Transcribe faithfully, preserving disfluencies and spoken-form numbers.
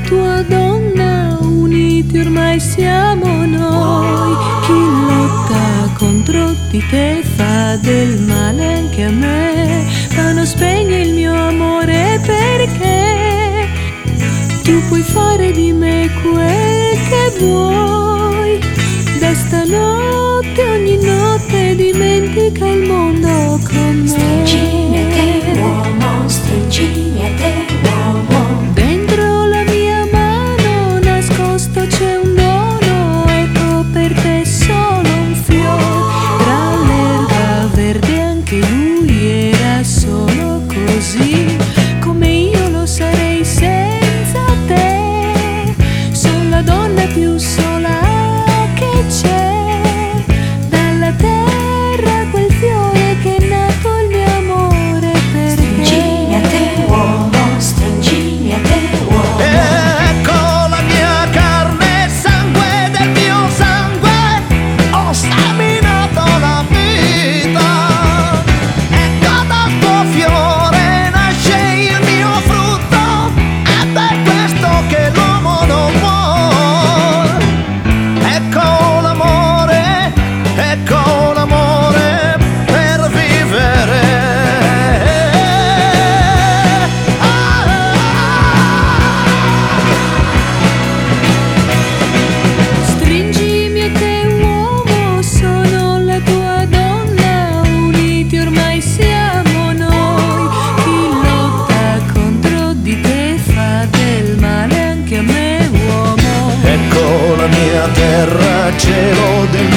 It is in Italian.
tua donna, uniti ormai siamo noi. Chi lotta contro di te fa del male anche a me, ma non spegne il mio amore perché tu puoi fare di me quel che vuoi. Da stanotte ogni notte dimentica il mondo con me. Stringimi a te uomo, stringimi a te uomo. Dentro la mia mano nascosto c'è un dono, ecco per te solo un fiore. Tra l'erba verde anche lui era solo così, come io lo sarei senza te. Sono la donna più sola che c'è, dalla terra quel fiore che è nato il mio amore per te. Stringimi a te uomo, stringimi a te uomo. Ecco la mia carne e sangue del mio sangue, ho sterminato la vita. Ecco dal tuo fiore nasce il mio frutto, ed è questo che l'uomo non vuole. Ecco l'amore, ecco l'amore per vivere. Stringimi a te uomo, sono la tua donna, uniti ormai siamo noi. Chi lotta contro di te fa del male anche a me uomo. Ecco la mia terra, cielo del